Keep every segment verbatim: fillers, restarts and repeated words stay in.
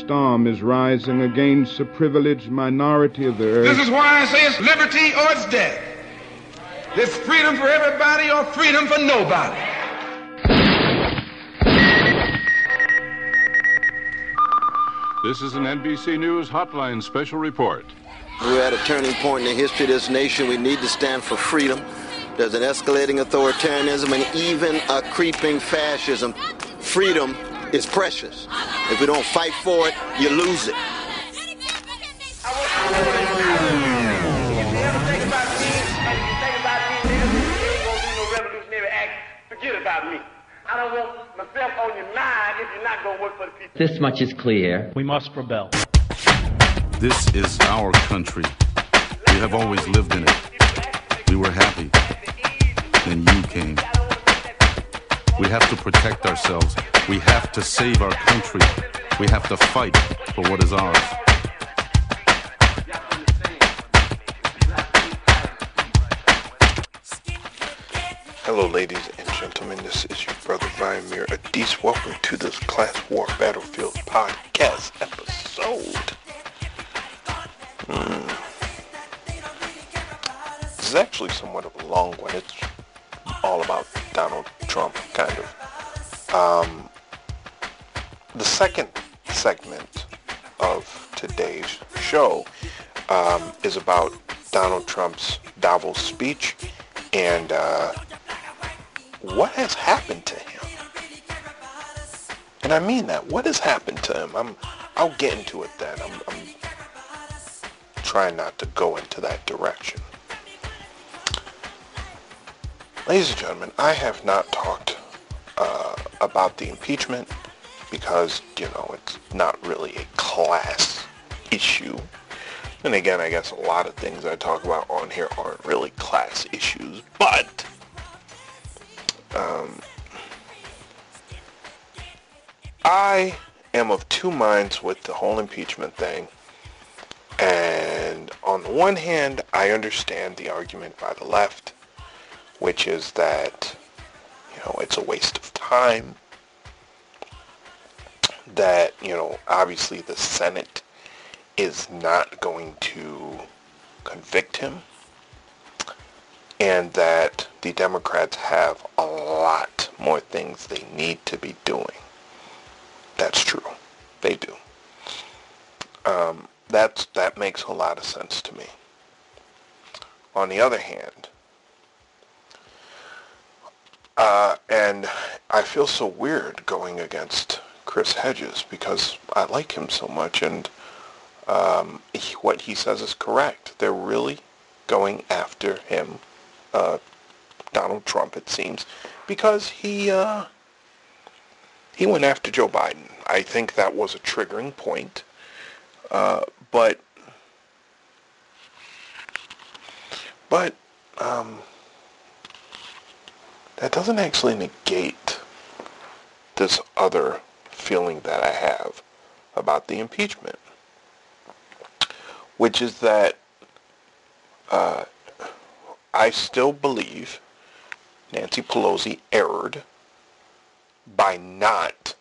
storm is rising against the privileged minority of the earth. This is why I say it's liberty or it's death. There's freedom for everybody or freedom for nobody. This is an N B C News Hotline special report. We're at a turning point in the history of this nation. We need to stand for freedom. There's an escalating authoritarianism and even a creeping fascism. Freedom is precious. If we don't fight for it, you lose it. Forget about me. I don't want myself on your mind if you're not going to work for the people. This much is clear. We must rebel. This is our country. We have always lived in it. We were happy. Then you came. We have to protect ourselves. We have to save our country. We have to fight for what is ours. Hello, ladies and gentlemen. This is your brother Vladimir Adis. Welcome to this Class War Battlefield podcast episode. Hmm. This is actually somewhat of a long one. It's all about Donald Trump, kind of. Um, the second segment of today's show um, is about Donald Trump's Davos speech and uh, what has happened to him. And I mean that. What has happened to him? I'm, I'll get into it then. I'm, I'm trying not to go into that direction. Ladies and gentlemen, I have not talked uh, about the impeachment because, you know, it's not really a class issue. And again, I guess a lot of things I talk about on here aren't really class issues, but um, I am of two minds with the whole impeachment thing. And on the one hand, I understand the argument by the left, which is that, you know, it's a waste of time, that, you know, obviously the Senate is not going to convict him, and that the Democrats have a lot more things they need to be doing. That's true. They do. Um, that's, that makes a lot of sense to me. On the other hand, uh, and I feel so weird going against Chris Hedges because I like him so much, and um, he, what he says is correct. They're really going after him, uh, Donald Trump, it seems, because he uh, he went after Joe Biden. I think that was a triggering point, uh, but but um, that doesn't actually negate this other feeling that I have about the impeachment, which is that uh, I still believe Nancy Pelosi erred by not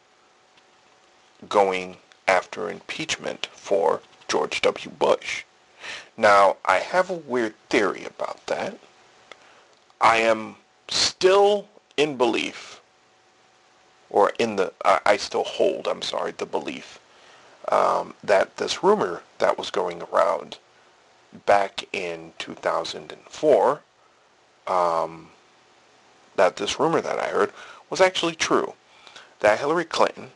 going after impeachment for George W. Bush. Now, I have a weird theory about that. I am still in belief, or in the, I, I still hold, I'm sorry, the belief um, that this rumor that was going around back in two thousand four, um, that this rumor that I heard was actually true. That Hillary Clinton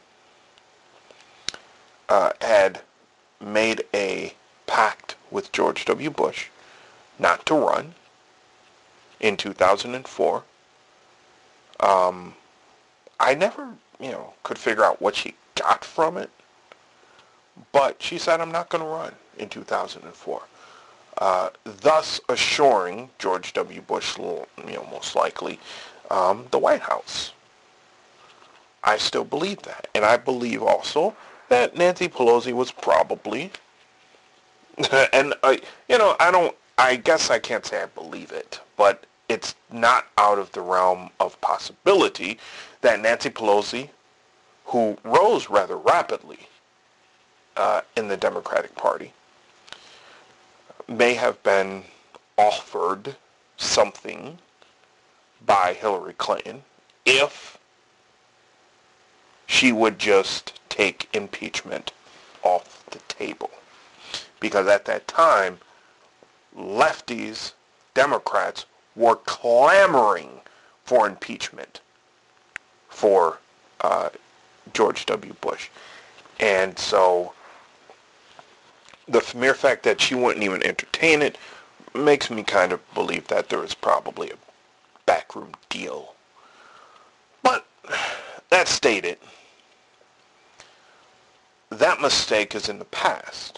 uh, had made a pact with George W. Bush not to run in two thousand four. Um, I never, you know, could figure out what she got from it, but she said, I'm not going to run in two thousand four. Uh, thus assuring George W. Bush, you know, most likely, um, the White House. I still believe that. And I believe also that Nancy Pelosi was probably, and, I, you know, I don't, I guess I can't say I believe it, but it's not out of the realm of possibility that Nancy Pelosi, who rose rather rapidly uh, in the Democratic Party may have been offered something by Hillary Clinton if she would just take impeachment off the table. Because at that time, lefties, Democrats, were clamoring for impeachment for uh, George W. Bush. And so the mere fact that she wouldn't even entertain it makes me kind of believe that there is probably a backroom deal. But that stated, that mistake is in the past.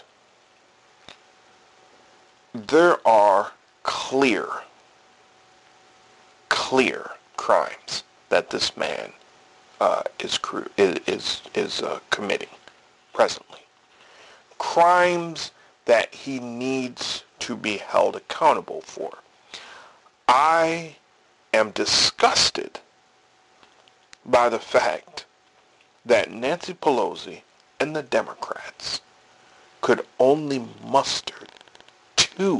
There are clear, clear crimes that this man uh, is cru- is is uh, committing presently. Crimes that he needs to be held accountable for. I am disgusted by the fact that Nancy Pelosi and the Democrats could only muster two,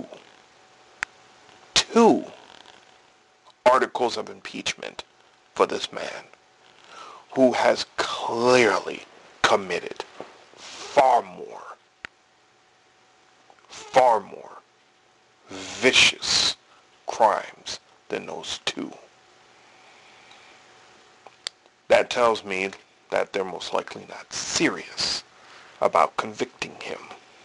two articles of impeachment for this man who has clearly committed far more, far more vicious crimes than those two. That tells me that they're most likely not serious about convicting him.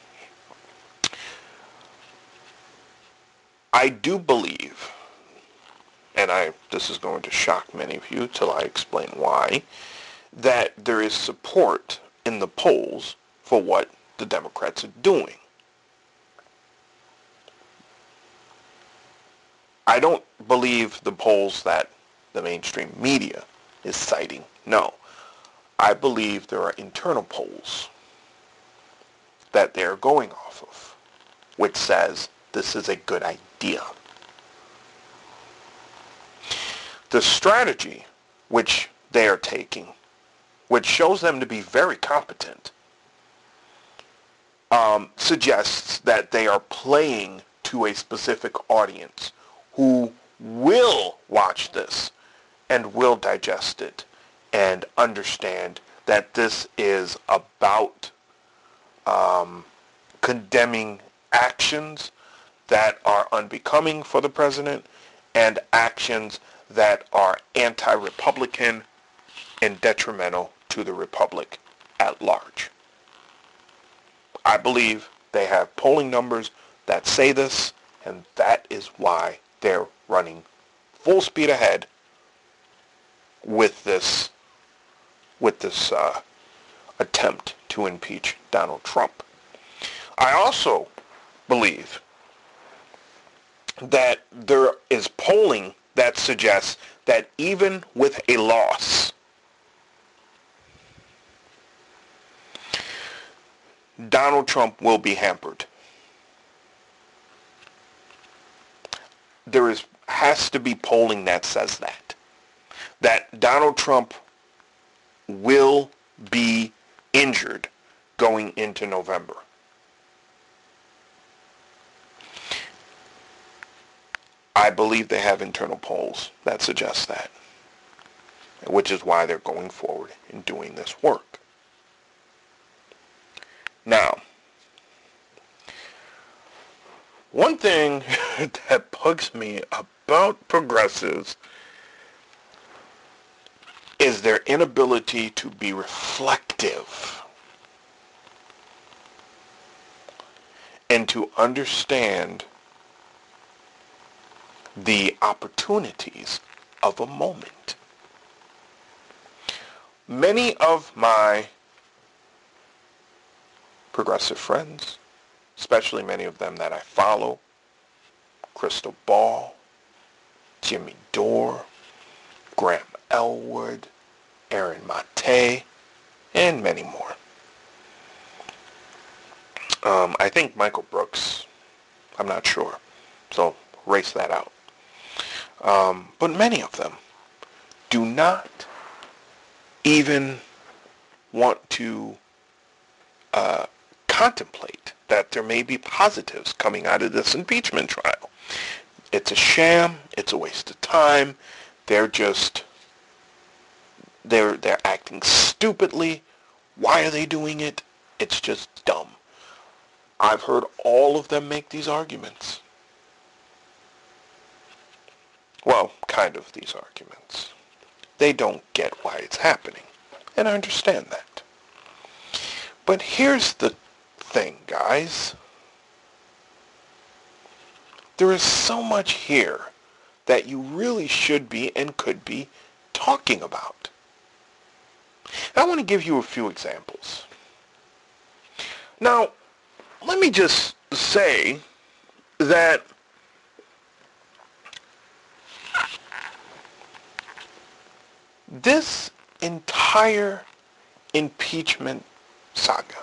I do believe, and I this is going to shock many of you till I explain why, that there is support in the polls for what the Democrats are doing. I don't believe the polls that the mainstream media is citing. No. I believe there are internal polls that they're going off of, which says this is a good idea. The strategy which they are taking, which shows them to be very competent, um, suggests that they are playing to a specific audience who will watch this and will digest it and understand that this is about um, condemning actions that are unbecoming for the president and actions that are anti-Republican and detrimental to the Republic at large. I believe they have polling numbers that say this, and that is why they're running full speed ahead with this with this uh, attempt to impeach Donald Trump. I also believe that there is polling that suggests that even with a loss, Donald Trump will be hampered. There is has to be polling that says that. That Donald Trump will be injured going into November. I believe they have internal polls that suggest that, which is why they're going forward and doing this work. Now, one thing that bugs me about progressives is their inability to be reflective and to understand the opportunities of a moment. Many of my progressive friends, especially many of them that I follow, Crystal Ball, Jimmy Dore, Graham Elwood, Aaron Mate, and many more. Um, I think Michael Brooks, I'm not sure, so erase that out. Um, but many of them do not even want to uh, contemplate that there may be positives coming out of this impeachment trial. It's a sham. It's a waste of time. They're just, they're, they're acting stupidly. Why are they doing it? It's just dumb. I've heard all of them make these arguments. Well, kind of these arguments. They don't get why it's happening. And I understand that. But here's the thing, guys. There is so much here that you really should be and could be talking about. I want to give you a few examples. Now, let me just say that this entire impeachment saga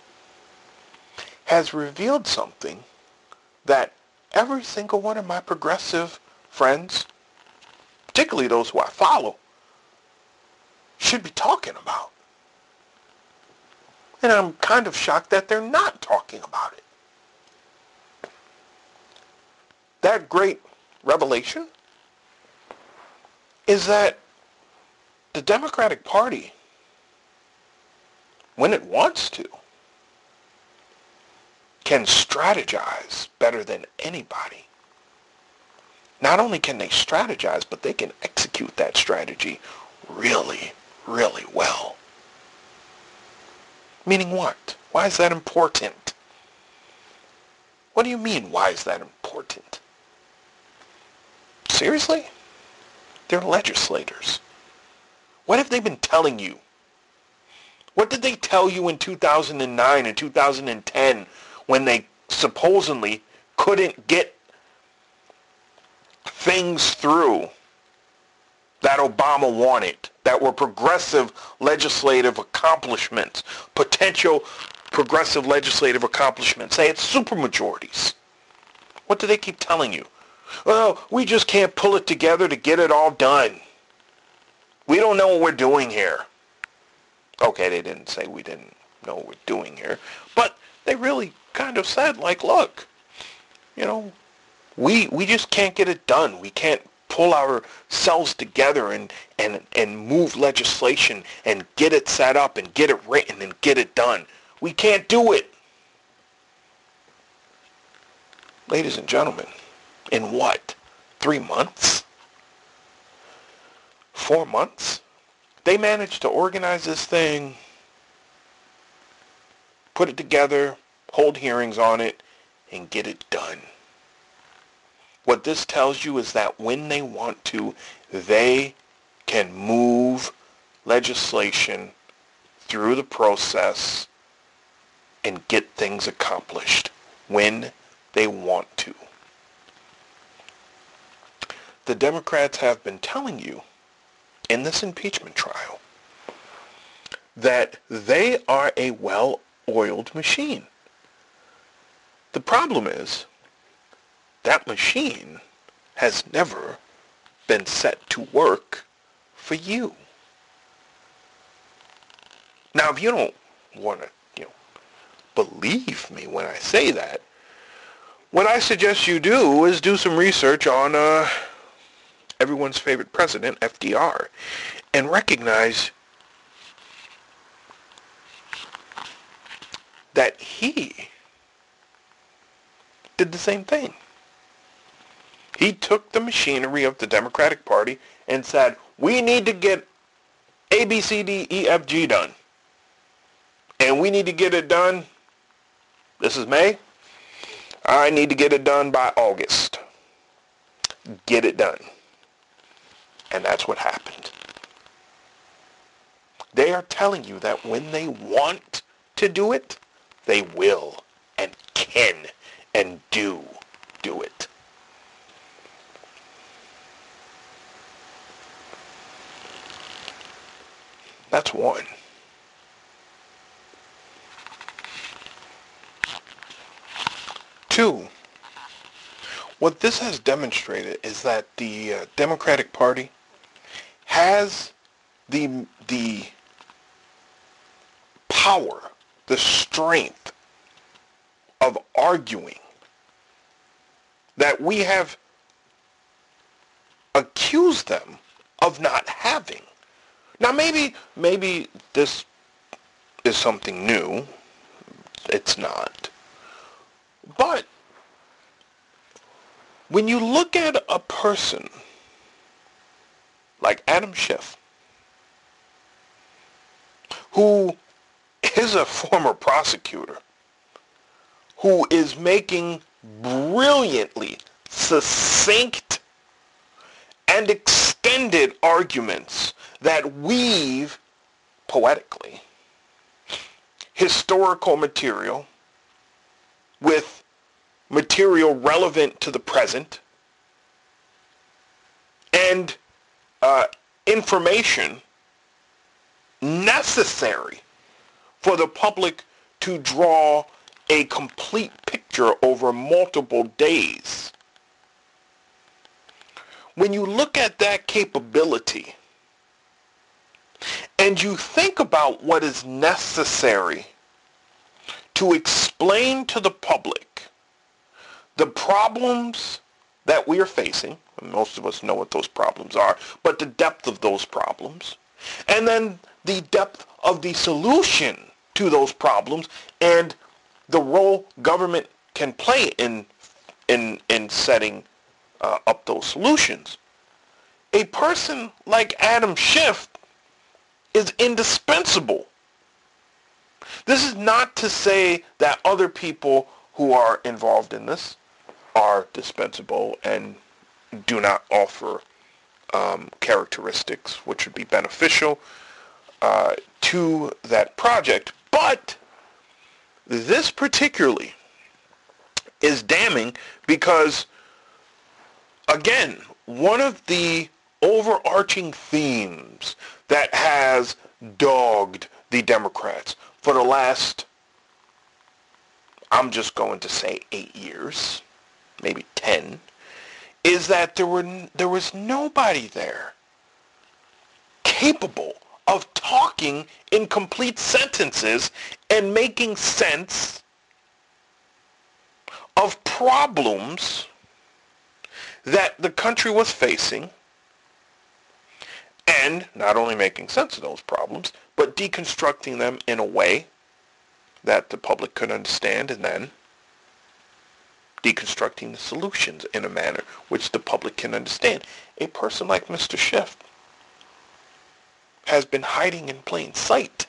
has revealed something that every single one of my progressive friends, particularly those who I follow, should be talking about. And I'm kind of shocked that they're not talking about it. That great revelation is that the Democratic Party, when it wants to, can strategize better than anybody. Not only can they strategize, but they can execute that strategy really, really well. Meaning what? Why is that important? What do you mean, why is that important? Seriously? They're legislators. What have they been telling you? What did they tell you in two thousand nine and two thousand ten when they supposedly couldn't get things through that Obama wanted, that were progressive legislative accomplishments, potential progressive legislative accomplishments? Say it's supermajorities. What do they keep telling you? Well, we just can't pull it together to get it all done. We don't know what we're doing here. Okay, they didn't say we didn't know what we're doing here, but they really kind of said, like, look, you know, we we just can't get it done. We can't pull ourselves together and, and, and move legislation and get it set up and get it written and get it done. We can't do it. Ladies and gentlemen, in what? Three months? Four months? They managed to organize this thing, put it together, hold hearings on it, and get it done. What this tells you is that when they want to, they can move legislation through the process and get things accomplished when they want to. The Democrats have been telling you in this impeachment trial that they are a well-oiled machine. The problem is that machine has never been set to work for you. Now, if you don't want to, you know, believe me when I say that, what I suggest you do is do some research on uh, everyone's favorite president, F D R, and recognize that he did the same thing. He took the machinery of the Democratic Party and said, we need to get A, B, C, D, E, F, G done. And we need to get it done. This is May. I need to get it done by August. Get it done. And that's what happened. They are telling you that when they want to do it, they will and can and do do it. That's one. Two, what this has demonstrated is that the uh, Democratic Party has the the power, the strength of arguing that we have accused them of not having. Now maybe, maybe this is something new. It's not. But when you look at a person like Adam Schiff, who is a former prosecutor, who is making brilliantly succinct and extended arguments that weave poetically historical material with material relevant to the present and uh, information necessary for the public to draw a complete picture over multiple days. When you look at that capability and you think about what is necessary to explain to the public the problems that we are facing, and most of us know what those problems are, but the depth of those problems, and then the depth of the solution to those problems, and the role government can play in in in setting uh, up those solutions. A person like Adam Schiff is indispensable. This is not to say that other people who are involved in this are dispensable and do not offer um, characteristics which would be beneficial uh, to that project. But this particularly is damning because, again, one of the overarching themes that has dogged the Democrats for the last, I'm just going to say eight years, maybe ten, is that there were there was nobody there capable of talking in complete sentences and making sense of problems that the country was facing, and not only making sense of those problems, but deconstructing them in a way that the public could understand, and then deconstructing the solutions in a manner which the public can understand. A person like Mister Schiff has been hiding in plain sight.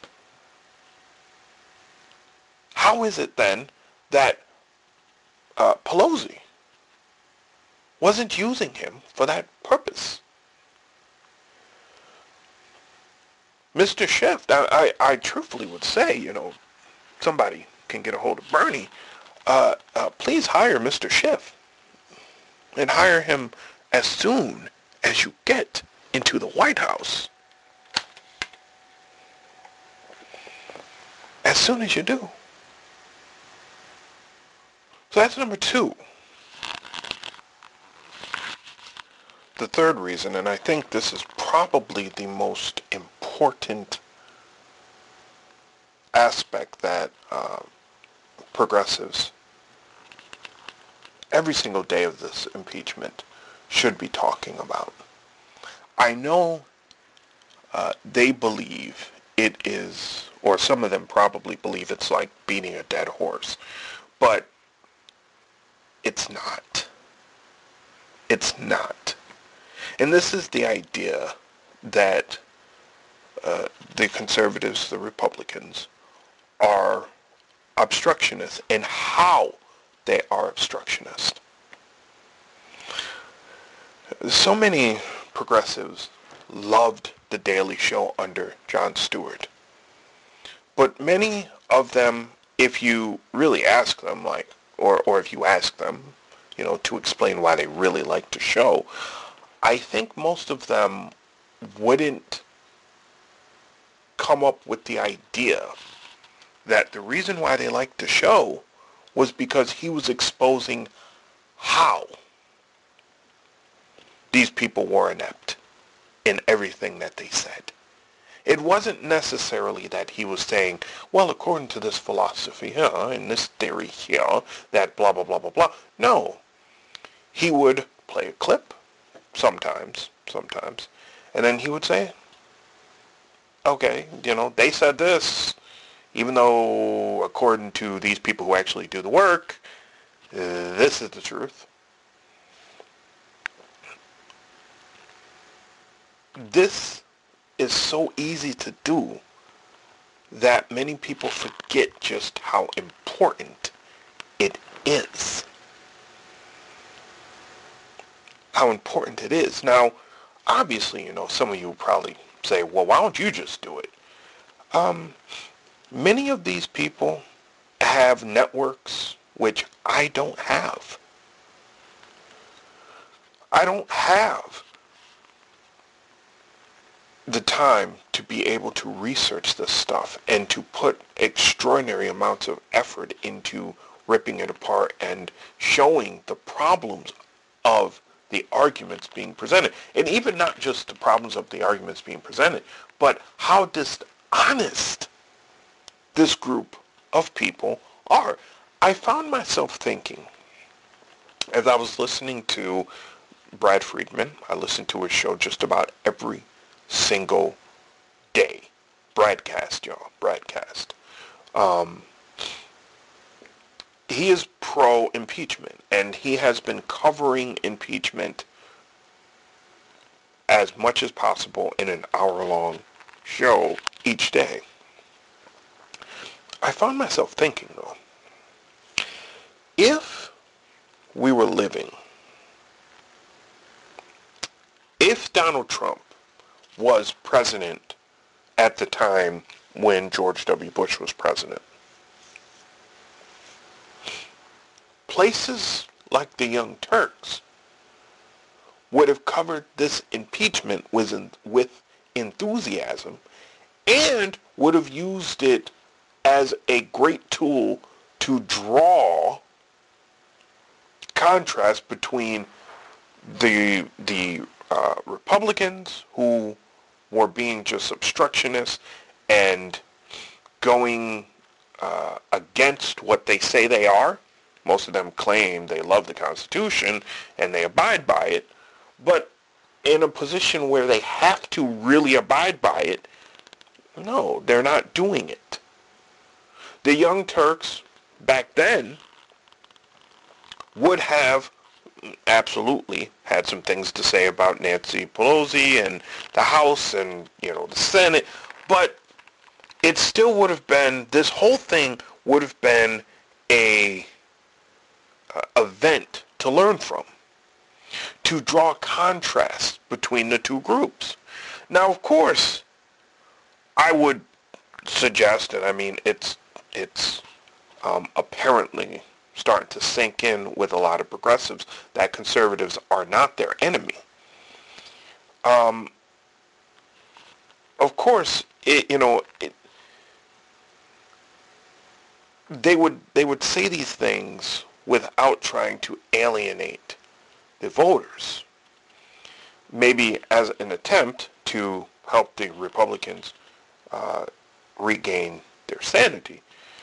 How is it then that uh, Pelosi wasn't using him for that purpose? Mister Schiff, I, I, I truthfully would say, you know, somebody can get a hold of Bernie, uh, uh, please hire Mister Schiff and hire him as soon as you get into the White House. As soon as you do. So that's number two. The third reason, and I think this is probably the most important aspect that uh, progressives, every single day of this impeachment, should be talking about. I know uh, they believe it is, or some of them probably believe it's like beating a dead horse, but it's not. It's not. And this is the idea that uh, the conservatives, the Republicans, are obstructionists, and how they are obstructionists. So many progressives loved The Daily Show under Jon Stewart. But many of them, if you really ask them, like, or, or if you ask them, you know, to explain why they really liked the show, I think most of them wouldn't come up with the idea that the reason why they liked the show was because he was exposing how these people were inept in everything that they said. It wasn't necessarily that he was saying, well, according to this philosophy here, and this theory here, that blah, blah, blah, blah, blah. No. He would play a clip, sometimes, sometimes, and then he would say, okay, you know, they said this, even though according to these people who actually do the work, uh, this is the truth. This is so easy to do that many people forget just how important it is. How important it is. Now, obviously, you know, some of you probably say, well, why don't you just do it? Um, many of these people have networks which I don't have. I don't have the time to be able to research this stuff and to put extraordinary amounts of effort into ripping it apart and showing the problems of the arguments being presented. And even not just the problems of the arguments being presented, but how dishonest this group of people are. I found myself thinking, as I was listening to Brad Friedman, I listened to his show just about every single day. Broadcast, y'all. Broadcast. Um, he is pro-impeachment, and he has been covering impeachment as much as possible in an hour-long show each day. I found myself thinking, though, if we were living, if Donald Trump was president at the time when George W. Bush was president, places like the Young Turks would have covered this impeachment with, with enthusiasm and would have used it as a great tool to draw contrast between the the uh, Republicans who were being just obstructionists and going uh, against what they say they are. Most of them claim they love the Constitution and they abide by it, but in a position where they have to really abide by it, no, they're not doing it. The Young Turks back then would have absolutely had some things to say about Nancy Pelosi and the House and, you know, the Senate, but it still would have been, this whole thing would have been a uh, event to learn from, to draw contrast between the two groups. Now, of course, I would suggest, and I mean, it's it's um, apparently starting to sink in with a lot of progressives that conservatives are not their enemy. Um, of course, it, you know, it, they would they would say these things without trying to alienate the voters. Maybe as an attempt to help the Republicans uh, regain their sanity.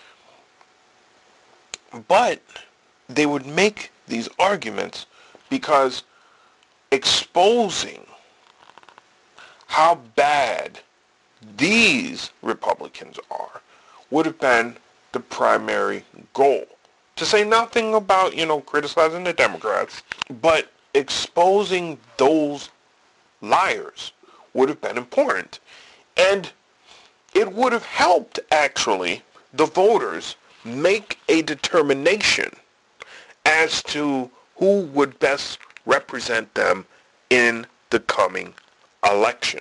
But they would make these arguments because exposing how bad these Republicans are would have been the primary goal. To say nothing about, you know, criticizing the Democrats, but exposing those liars would have been important. And it would have helped, actually, the voters make a determination as to who would best represent them in the coming election.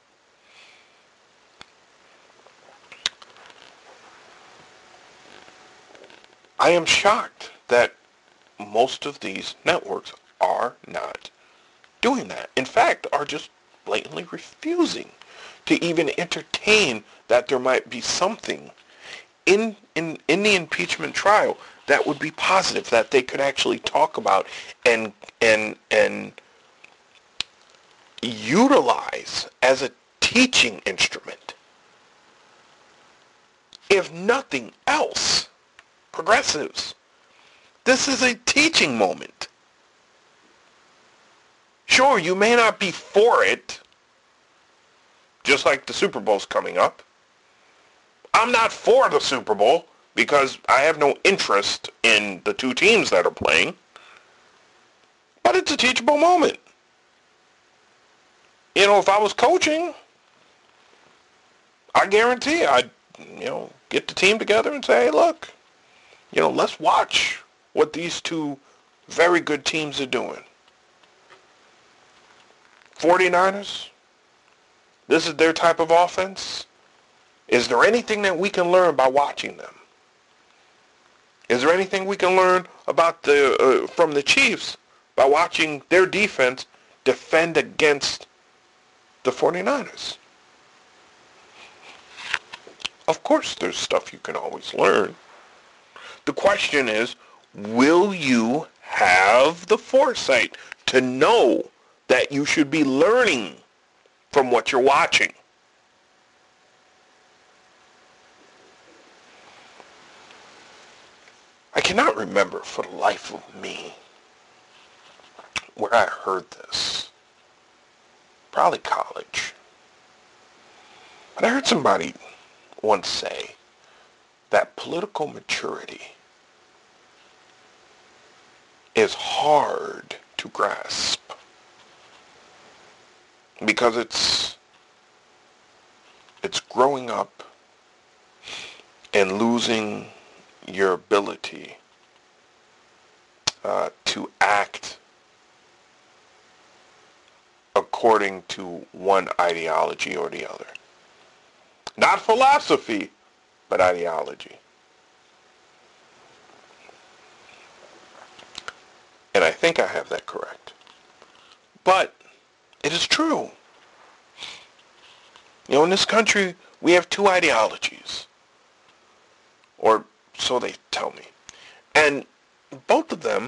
I am shocked that most of these networks are not doing that. In fact, are just blatantly refusing to even entertain that there might be something in, in, in the impeachment trial that would be positive, that they could actually talk about and and and utilize as a teaching instrument. If nothing else, progressives, this is a teaching moment. Sure, you may not be for it, just like the Super Bowl's coming up. I'm not for the Super Bowl because I have no interest in the two teams that are playing. But it's a teachable moment. You know, if I was coaching, I guarantee I'd, you know, get the team together and say, hey, look, you know, let's watch what these two very good teams are doing. forty-niners, this is their type of offense. Is there anything that we can learn by watching them? Is there anything we can learn about the uh, from the Chiefs by watching their defense defend against the forty-niners? Of course, there's stuff you can always learn. The question is, will you have the foresight to know that you should be learning from what you're watching? I cannot remember for the life of me where I heard this. Probably college. But I heard somebody once say that political maturity is hard to grasp because it's it's growing up and losing your ability uh, to act according to one ideology or the other. Not philosophy, but ideology. And I think I have that correct. But it is true. You know, in this country, we have two ideologies. Or so they tell me. And both of them,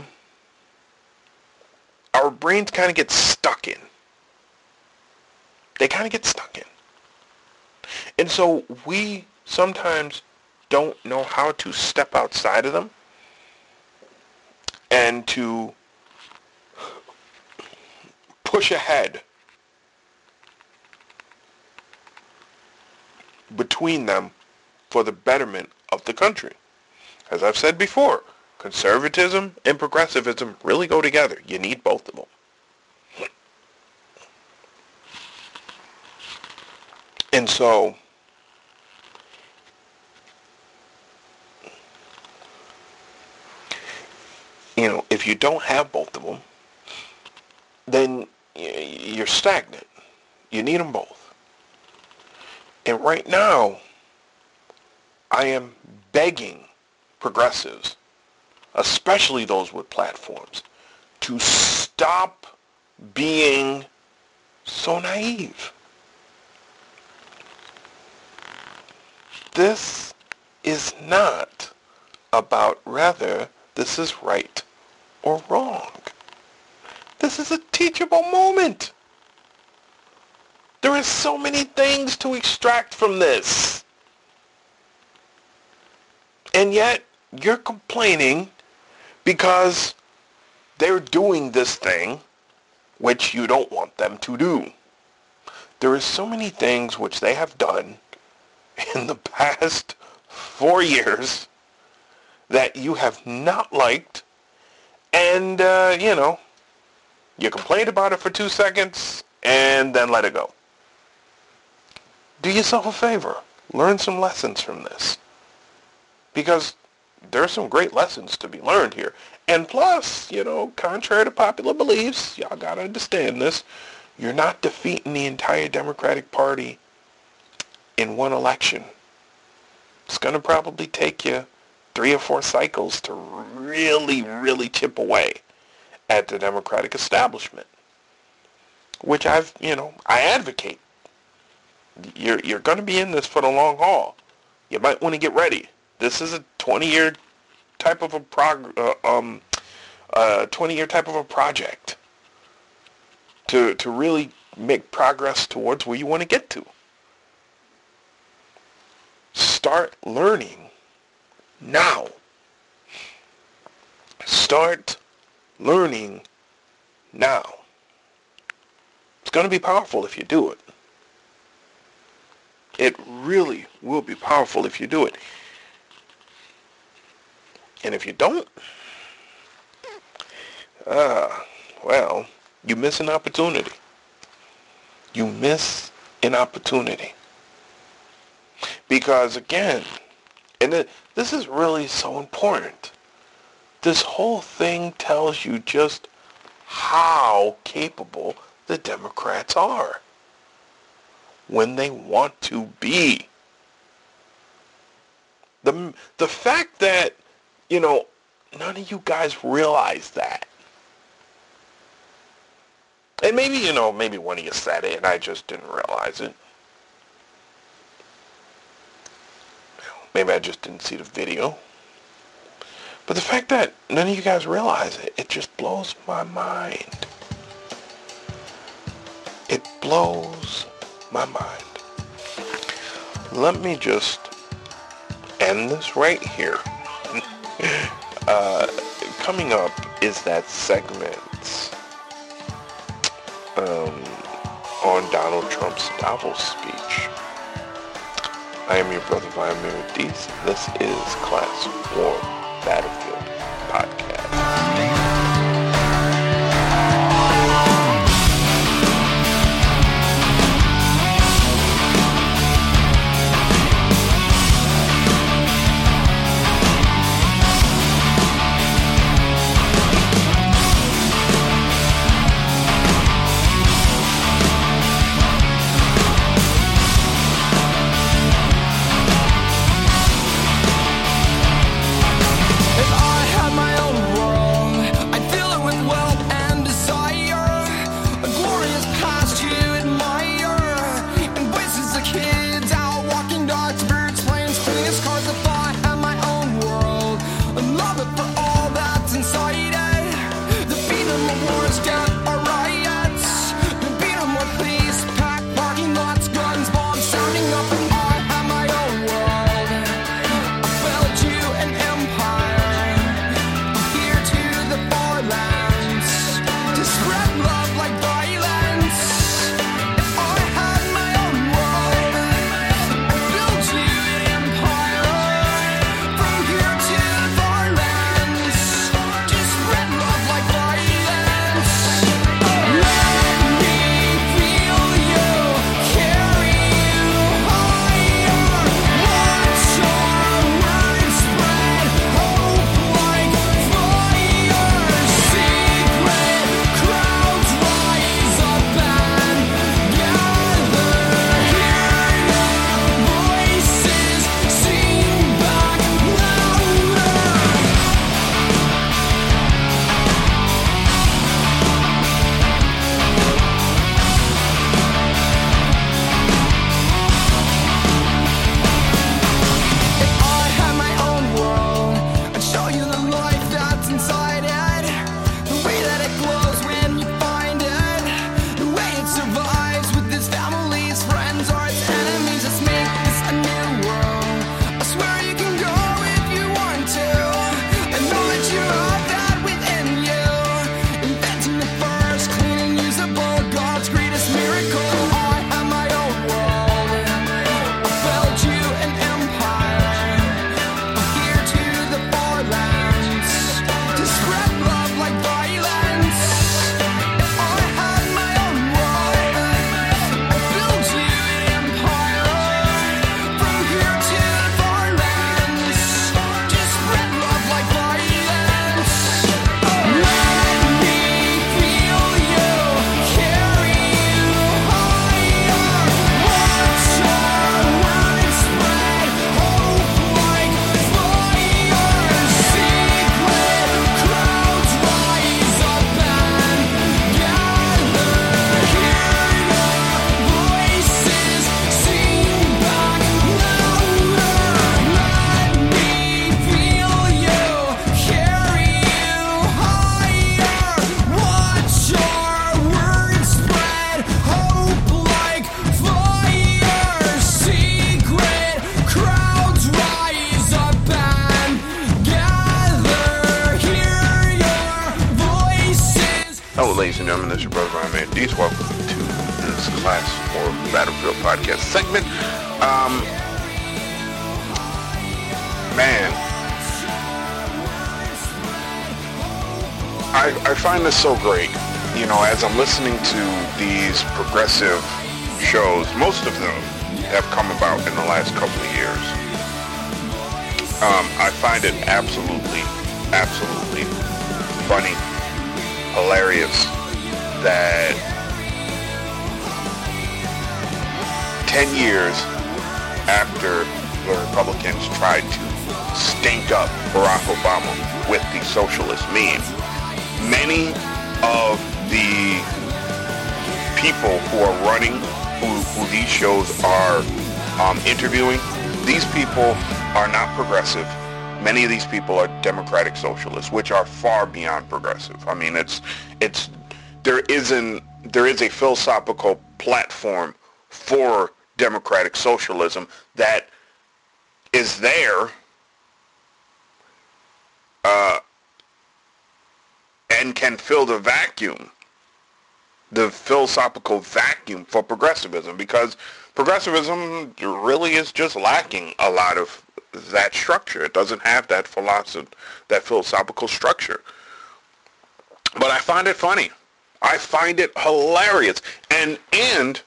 our brains kind of get stuck in. They kind of get stuck in. And so we sometimes don't know how to step outside of them and to push ahead between them for the betterment of the country. As I've said before, conservatism and progressivism really go together. You need both of them. And so, you know, if you don't have both of them, then you're stagnant. You need them both. And right now, I am begging progressives, especially those with platforms, to stop being so naive. This is not about whether this is right or wrong. This is a teachable moment. There are so many things to extract from this. And yet, you're complaining because they're doing this thing which you don't want them to do. There are so many things which they have done in the past four years that you have not liked, and, uh, you know, you complained about it for two seconds, and then let it go. Do yourself a favor. Learn some lessons from this. Because there are some great lessons to be learned here. And plus, you know, contrary to popular beliefs, y'all gotta understand this, you're not defeating the entire Democratic Party in one election. It's going to probably take you three or four cycles to really, really chip away at the Democratic establishment, which I've, you know, I advocate. You're you're going to be in this for the long haul. You might want to get ready. This is a twenty-year type of a prog, uh, um, uh, twenty-year type of a project to to really make progress towards where you want to get to. start learning now. Start learning now. It's going to be powerful if you do it. It really will be powerful if you do it. And if you don't, uh, well, you miss an opportunity. You miss an opportunity. Because again, and it, this is really so important. This whole thing tells you just how capable the Democrats are when they want to be. The, the fact that, you know, none of you guys realize that. And maybe, you know, maybe one of you said it and I just didn't realize it. Maybe I just didn't see the video. But the fact that none of you guys realize it, it just blows my mind. It blows my mind. Let me just end this right here. uh, coming up is that segment um, on Donald Trump's Davos speech. I am your brother Vladimir Dees. This is Class War Battlefield Podcast. If I ladies and gentlemen, this is your brother Ryan Mandiz. Welcome to this Class or Battlefield podcast segment. Um, man, I, I find this so great. You know, as I'm listening to these progressive shows, most of them have come about in the last couple of years. Um, I find it absolutely, absolutely funny, hilarious that ten years after the Republicans tried to stink up Barack Obama with the socialist meme, many of the people who are running, who, who these shows are um, interviewing, these people are not progressive. Many of these people are democratic socialists, which are far beyond progressive. I mean, it's it's there isn't there is a philosophical platform for democratic socialism that is there uh, and can fill the vacuum, the philosophical vacuum for progressivism, because progressivism really is just lacking a lot of that structure. It doesn't have that philosophy, that philosophical structure. But I find it funny. I find it hilarious. And and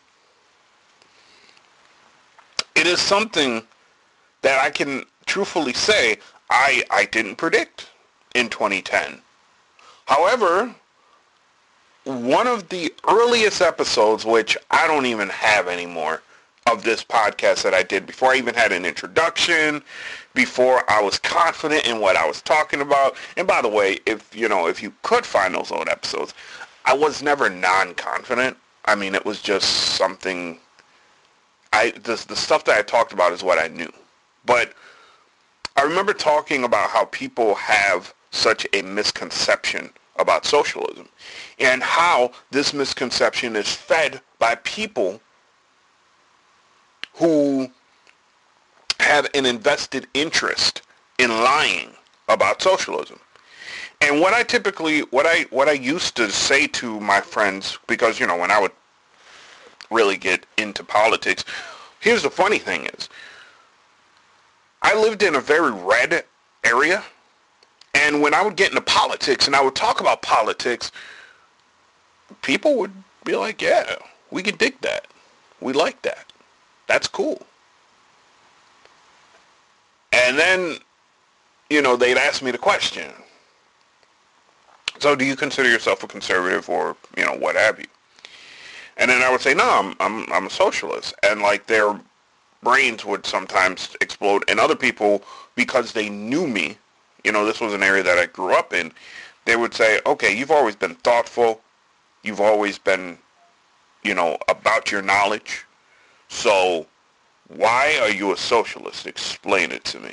it is something that I can truthfully say I I didn't predict in twenty ten. However, one of the earliest episodes, which I don't even have anymore, of this podcast that I did before I even had an introduction, before I was confident in what I was talking about. And by the way, if you know, if you could find those old episodes, I was never non-confident. I mean, it was just something. I the the stuff that I talked about is what I knew. But I remember talking about how people have such a misconception about socialism, and how this misconception is fed by people who have an invested interest in lying about socialism. And what I typically, what I, what I used to say to my friends, because, you know, when I would really get into politics, here's the funny thing is, I lived in a very red area, and when I would get into politics and I would talk about politics, people would be like, yeah, we can dig that. We like that. That's cool. And then, you know, they'd ask me the question. So do you consider yourself a conservative or, you know, what have you? And then I would say, no, I'm I'm I'm a socialist. And like their brains would sometimes explode. And other people, because they knew me, you know, this was an area that I grew up in, they would say, okay, you've always been thoughtful. You've always been, you know, about your knowledge. So why are you a socialist? Explain it to me.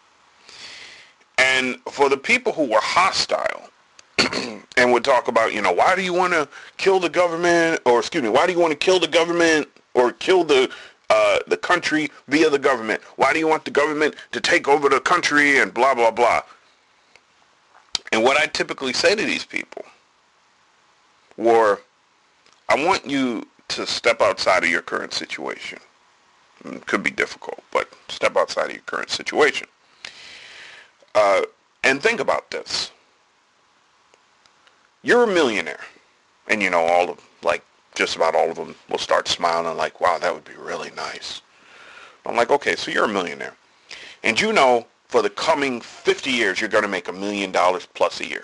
And for the people who were hostile and would talk about, you know, why do you want to kill the government, or excuse me, why do you want to kill the government or kill the uh, the country via the government? Why do you want the government to take over the country and blah, blah, blah? And what I typically say to these people were, I want you to step outside of your current situation. It could be difficult, but step outside of your current situation. Uh, and think about this. You're a millionaire. And you know, all of, like, just about all of them will start smiling like, wow, that would be really nice. I'm like, okay, so you're a millionaire. And you know, for the coming fifty years, you're going to make a million dollars plus a year.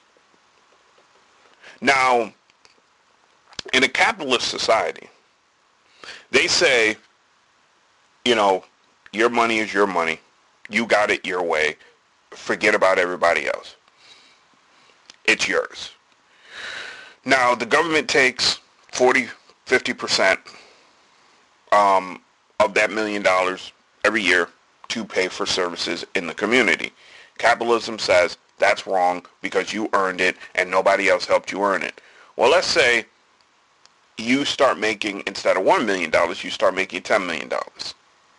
Now, in a capitalist society, they say, you know, your money is your money. You got it your way. Forget about everybody else. It's yours. Now, the government takes forty, fifty percent um, of that million dollars every year to pay for services in the community. Capitalism says that's wrong because you earned it and nobody else helped you earn it. Well, let's say you start making, instead of one million dollars, you start making ten million dollars.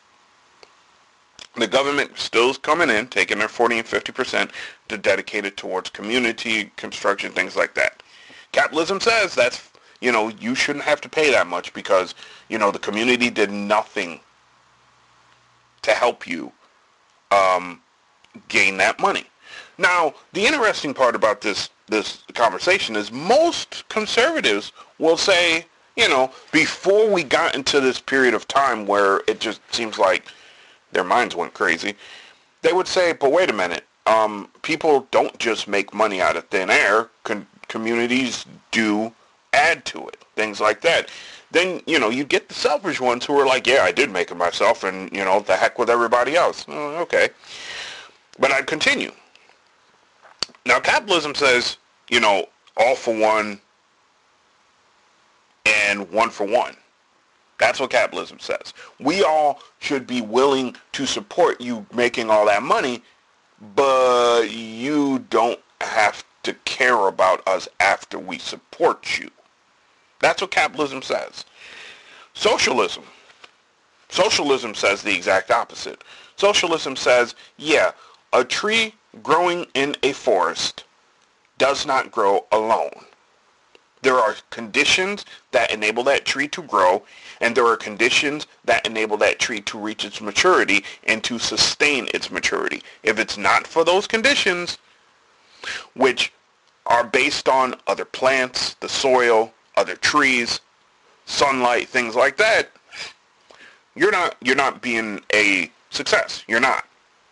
The government still is coming in, taking their forty and fifty percent to dedicate it towards community, construction, things like that. Capitalism says that's, you know, you shouldn't have to pay that much because, you know, the community did nothing to help you um, gain that money. Now, the interesting part about this this conversation is most conservatives will say, you know, before we got into this period of time where it just seems like their minds went crazy, they would say, but wait a minute, um, people don't just make money out of thin air. Con- communities do add to it, things like that. Then, you know, you get the selfish ones who are like, yeah, I did make it myself, and, you know, the heck with everybody else. Oh, okay. But I'd continue. Now, capitalism says, you know, all for one and one for one. That's what capitalism says. We all should be willing to support you making all that money, but you don't have to care about us after we support you. That's what capitalism says. Socialism. Socialism says the exact opposite. Socialism says, yeah, a tree growing in a forest does not grow alone. There are conditions that enable that tree to grow, and there are conditions that enable that tree to reach its maturity and to sustain its maturity. If it's not for those conditions, which are based on other plants, the soil, other trees, sunlight, things like that, you're not you're not being a success. You're not.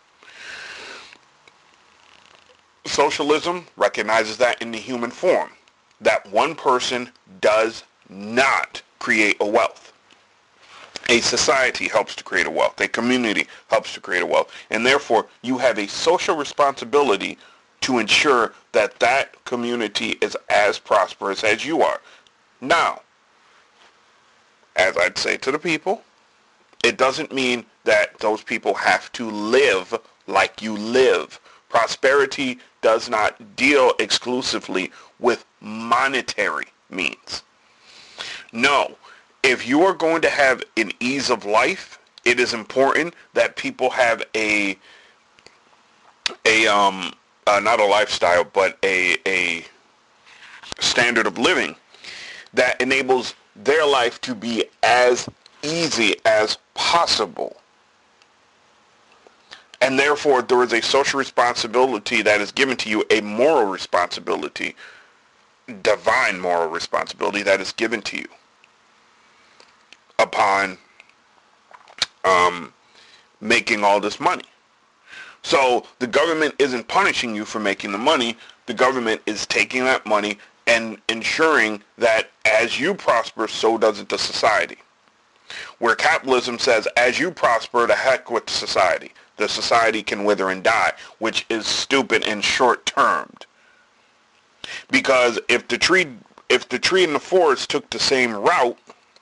Socialism recognizes that in the human form, that one person does not create a wealth. A society helps to create a wealth. A community helps to create a wealth. And therefore, you have a social responsibility to ensure that that community is as prosperous as you are. Now, as I'd say to the people, it doesn't mean that those people have to live like you live. Prosperity does not deal exclusively with monetary means. No, if you are going to have an ease of life, it is important that people have a a um uh, not a lifestyle, but a a standard of living that enables their life to be as easy as possible. And therefore, there is a social responsibility that is given to you, a moral responsibility, divine moral responsibility that is given to you upon um, making all this money. So the government isn't punishing you for making the money. The government is taking that money and ensuring that as you prosper, so doesn't the society. Where capitalism says, as you prosper, the heck with society. The society can wither and die, which is stupid and short-termed. Because if the tree, if the tree in the forest took the same route,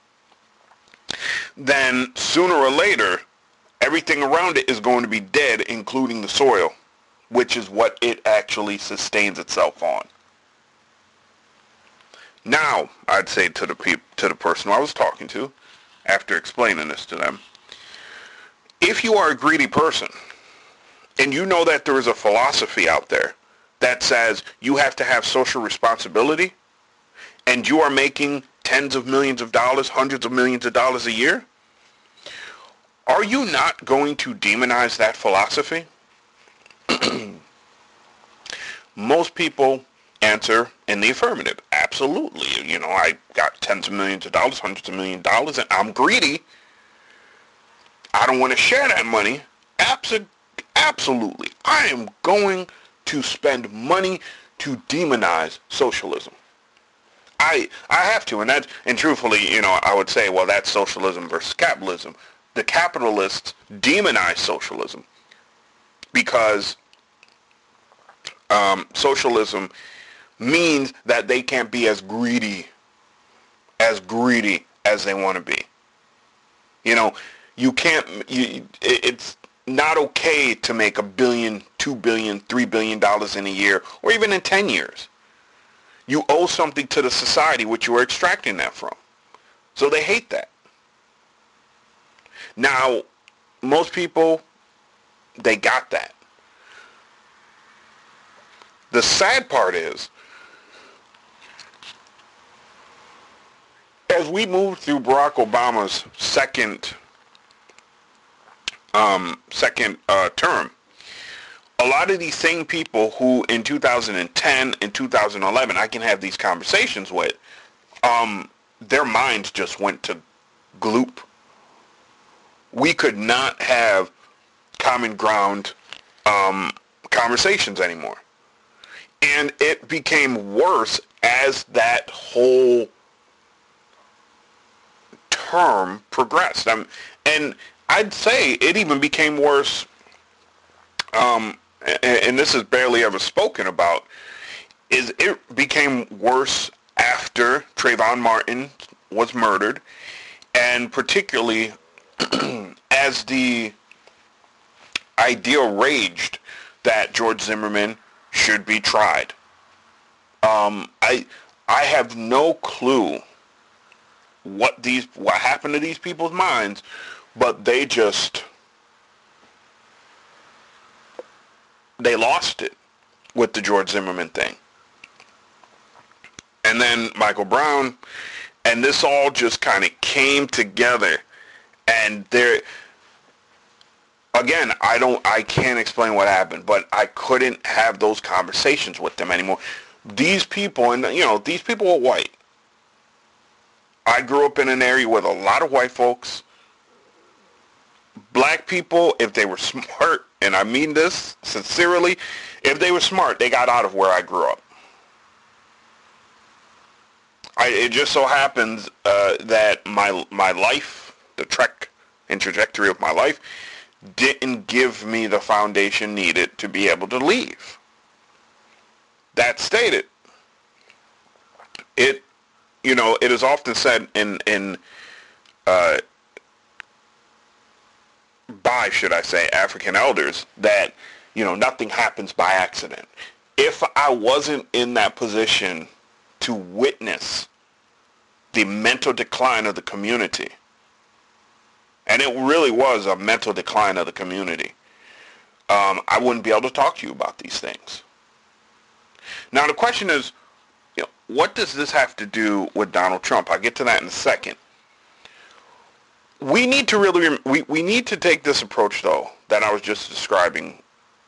then sooner or later, everything around it is going to be dead, including the soil, which is what it actually sustains itself on. Now, I'd say to the peop- to the person I was talking to, after explaining this to them, if you are a greedy person, and you know that there is a philosophy out there that says you have to have social responsibility, and you are making tens of millions of dollars, hundreds of millions of dollars a year, are you not going to demonize that philosophy? Most people answer in the affirmative. Absolutely. You know, I got tens of millions of dollars, hundreds of millions of dollars, and I'm greedy. I don't want to share that money. Abso- absolutely. I am going to spend money to demonize socialism. I I have to, and that, and truthfully, you know, I would say, well, that's socialism versus capitalism. The capitalists demonize socialism because um, socialism means that they can't be as greedy, as greedy as they want to be. You know, you can't, you, it's not okay to make a billion, two billion, three billion dollars in a year, or even in ten years. You owe something to the society which you are extracting that from. So they hate that. Now, most people, they got that. The sad part is, as we move through Barack Obama's second um, second uh, term, a lot of these same people who in two thousand ten and two thousand eleven I can have these conversations with, um, their minds just went to gloop. We could not have common ground um, conversations anymore. And it became worse as that whole term progressed. Um, and I'd say it even became worse, um, and, and this is barely ever spoken about, is it became worse after Trayvon Martin was murdered, and particularly as the idea raged that George Zimmerman should be tried. Um, I I have no clue what these what happened to these people's minds, but they just they lost it with the George Zimmerman thing. And then Michael Brown, and this all just kind of came together, and there again, I don't, I can't explain what happened, but I couldn't have those conversations with them anymore. These people, and you know, these people are white. I grew up in an area with a lot of white folks. Black people, if they were smart, and I mean this sincerely, if they were smart, they got out of where I grew up. I, it just so happens uh, that my my life, the trek and trajectory of my life, didn't give me the foundation needed to be able to leave. That stated, it, you know, it is often said in, in uh, by, should I say, African elders that, you know, nothing happens by accident. If I wasn't in that position to witness the mental decline of the community, and it really was a mental decline of the community, um, I wouldn't be able to talk to you about these things. Now the question is, you know, what does this have to do with Donald Trump? I'll get to that in a second. We need to really, we, we need to take this approach, though, that I was just describing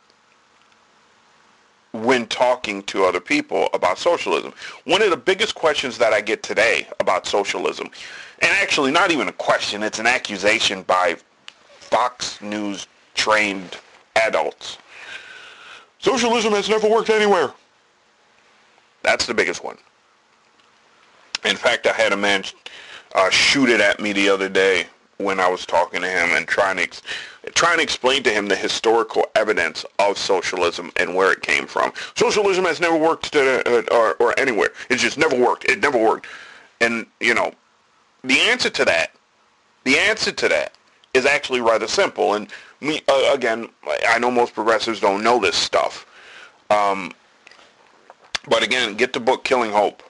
when talking to other people about socialism. One of the biggest questions that I get today about socialism, and actually not even a question, it's an accusation by Fox News trained adults. Socialism has never worked anywhere. That's the biggest one. In fact, I had a man uh, shoot it at me the other day when I was talking to him and trying to, ex- trying to explain to him the historical evidence of socialism and where it came from. Socialism has never worked to, uh, or, or anywhere. It's just never worked. It never worked. And, you know, the answer to that, the answer to that is actually rather simple. And me, uh, again, I know most progressives don't know this stuff. Um, but again, get the book Killing Hope.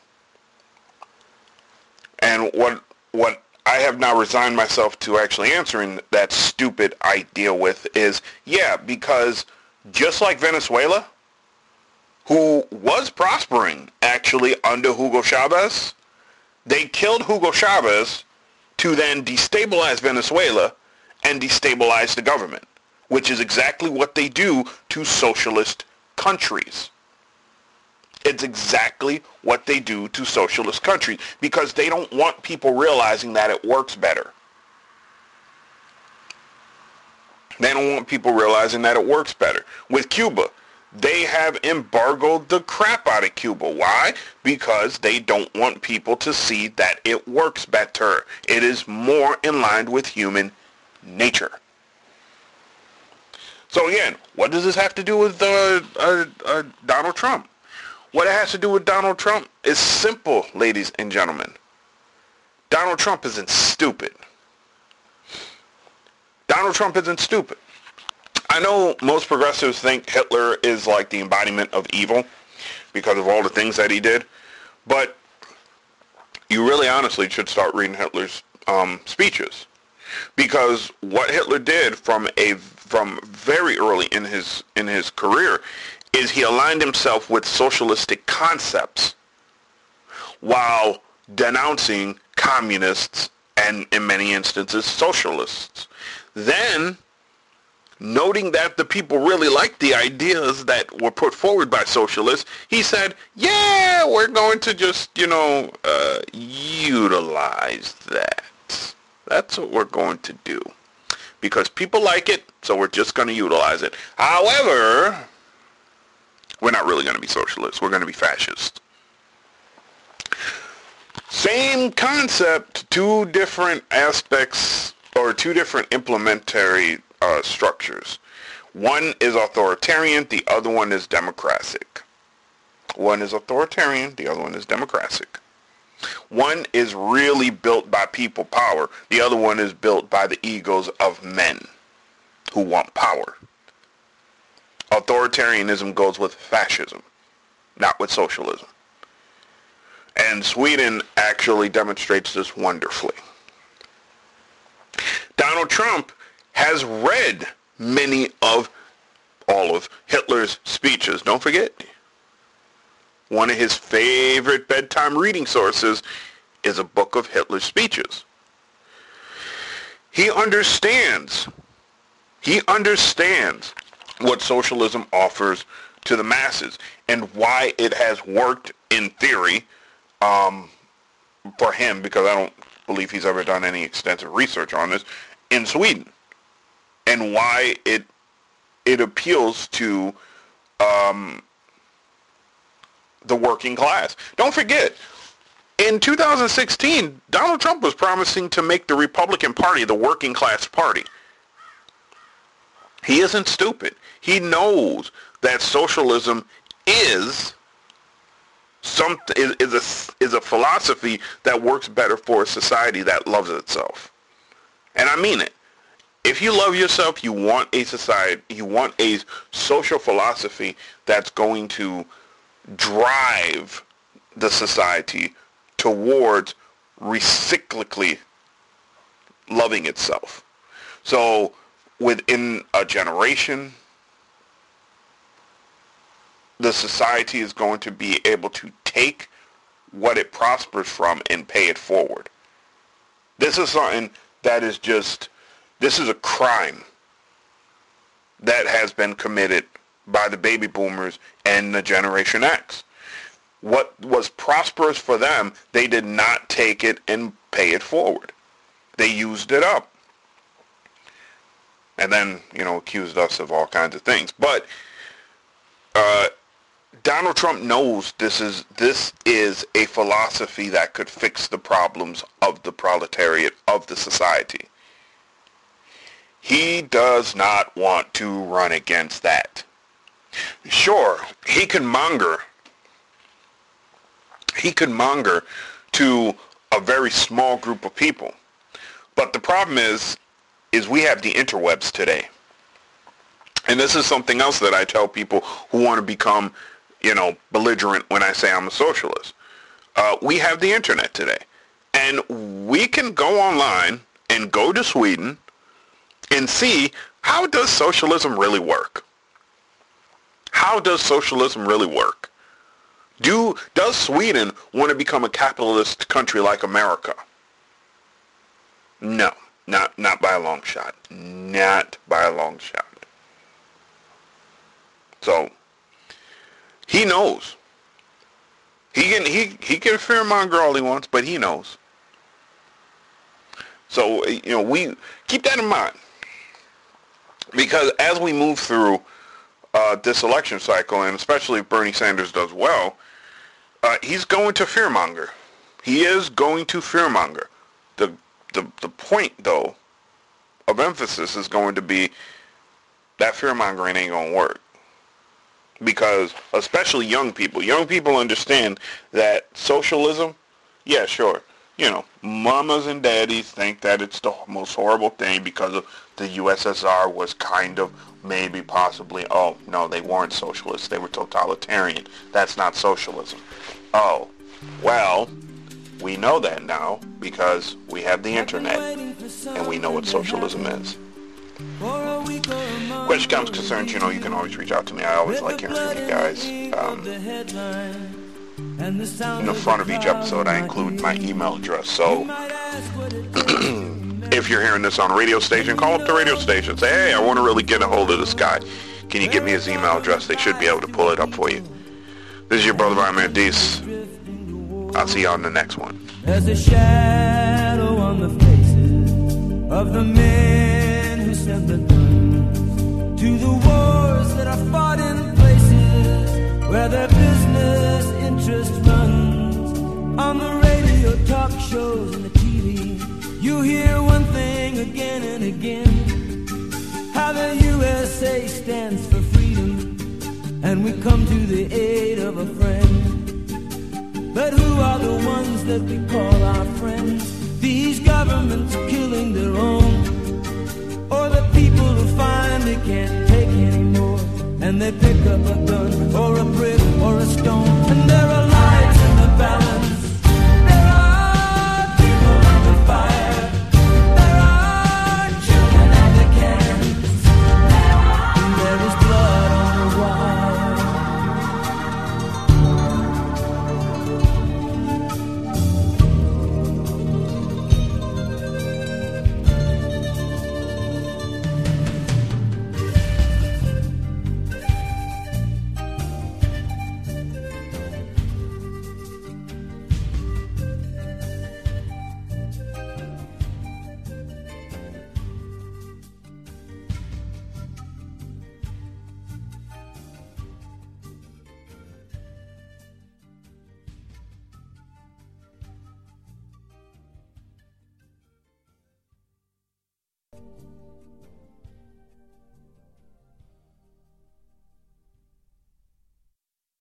And what what I have now resigned myself to actually answering that stupid idea with is, yeah, because just like Venezuela, who was prospering actually under Hugo Chavez, they killed Hugo Chavez to then destabilize Venezuela and destabilize the government, which is exactly what they do to socialist countries. It's exactly what they do to socialist countries because they don't want people realizing that it works better. They don't want people realizing that it works better. With Cuba, they have embargoed the crap out of Cuba. Why? Because they don't want people to see that it works better. It is more in line with human nature. So again, what does this have to do with uh, uh, uh, Donald Trump? What it has to do with Donald Trump is simple, ladies and gentlemen. Donald Trump isn't stupid. Donald Trump isn't stupid. I know most progressives think Hitler is like the embodiment of evil because of all the things that he did, but you really honestly should start reading Hitler's um, speeches, because what Hitler did from a from very early in his in his career is he aligned himself with socialistic concepts while denouncing communists, and in many instances, socialists. Then, noting that the people really liked the ideas that were put forward by socialists, he said, yeah, we're going to just, you know, uh, utilize that. That's what we're going to do. Because people like it, so we're just going to utilize it. However, we're not really going to be socialists. We're going to be fascists. Same concept, two different aspects, or two different implementary uh, structures. One is authoritarian, the other one is democratic. One is authoritarian, the other one is democratic. One is really built by people power. The other one is built by the egos of men who want power. Authoritarianism goes with fascism, not with socialism. And Sweden actually demonstrates this wonderfully. Donald Trump has read many of, all of, Hitler's speeches. Don't forget, one of his favorite bedtime reading sources is a book of Hitler's speeches. He understands, he understands what socialism offers to the masses and why it has worked in theory um, for him, because I don't believe he's ever done any extensive research on this, in Sweden, and why it it appeals to um, the working class. Don't forget, in two thousand sixteen, Donald Trump was promising to make the Republican Party the working class party. He isn't stupid. He knows that socialism is some is, is a is a philosophy that works better for a society that loves itself. And I mean it. If you love yourself, you want a society, you want a social philosophy that's going to drive the society towards recyclically loving itself. So within a generation, the society is going to be able to take what it prospers from and pay it forward. This is something that is just, this is a crime that has been committed by the baby boomers and the Generation X. What was prosperous for them, they did not take it and pay it forward. They used it up. And then, you know, accused us of all kinds of things. But uh, Donald Trump knows this is this is a philosophy that could fix the problems of the proletariat, of the society. He does not want to run against that. Sure, he can monger. He could monger to a very small group of people. But the problem is, is we have the interwebs today. And this is something else that I tell people who want to become, you know, belligerent when I say I'm a socialist. Uh, we have the internet today. And we can go online and go to Sweden and see, how does socialism really work? How does socialism really work? Do, does Sweden want to become a capitalist country like America? No, not, not by a long shot. Not by a long shot. So, he knows. He can, he, he can fearmonger all he wants, but he knows. So, you know, we keep that in mind. Because as we move through uh, this election cycle, and especially if Bernie Sanders does well, uh, he's going to fearmonger. He is going to fearmonger. The, the, the point, though, of emphasis is going to be that fearmongering ain't going to work. Because, especially young people, young people understand that socialism, yeah, sure, you know, mamas and daddies think that it's the most horrible thing because of the U S S R was kind of, maybe, possibly, oh, no, they weren't socialists, they were totalitarian. That's not socialism. Oh, well, we know that now because we have the internet and we know what socialism is. Question, comments, concerns, you know, you can always reach out to me. I always like hearing from you guys. Um, in the front of each episode, I include my email address. So if you're hearing this on a radio station, call up the radio station. Say, hey, I want to really get a hold of this guy. Can you give me his email address? They should be able to pull it up for you. This is your brother, Ryan Dees. I'll see you on the next one. There's a shadow on the faces of the men who sent the guns to the wars that are fought in places where their business interest runs. On the radio, talk shows, and the T V, you hear one thing again and again, how the U S A stands for freedom, and we come to the aid of a friend. But who are the ones that we call our friends? These governments killing their own, or the people who finally can't take anymore, and they pick up a gun or a brick or a stone